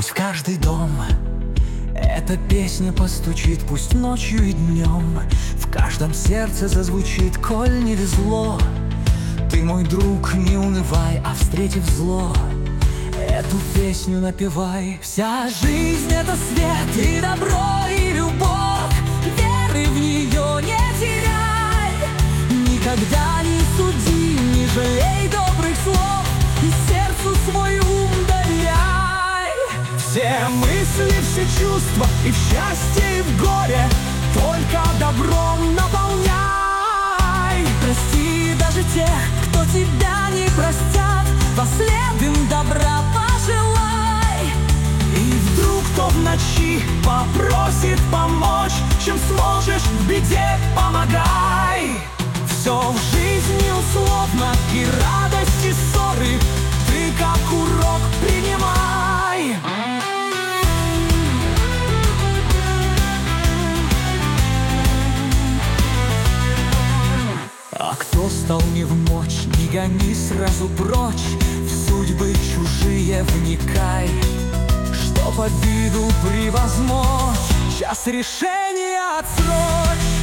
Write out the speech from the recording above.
Пусть в каждый дом эта песня постучит, пусть ночью и днем в каждом сердце зазвучит, коль не везло. Ты, мой друг, не унывай, а встретив зло, эту песню напевай. Вся жизнь — это свет и добро, и любовь, веры в нее не теряй. Никогда не суди, не жалей добрых слов, и сердцу свой ум доверяй. Все мысли, все чувства, и в счастье, и в горе только добром наполняй. Прости даже тех, кто тебя не простят, во след им добра пожелай. И вдруг кто в ночи попросит помочь, чем сможешь в беде помогай. Все в жизни условно, и радость, и ссоры ты как урок принимай. А кто стал не в мочь, не гони сразу прочь, в судьбы чужие вникай. Чтоб обиду превозмочь, час решения отсрочь.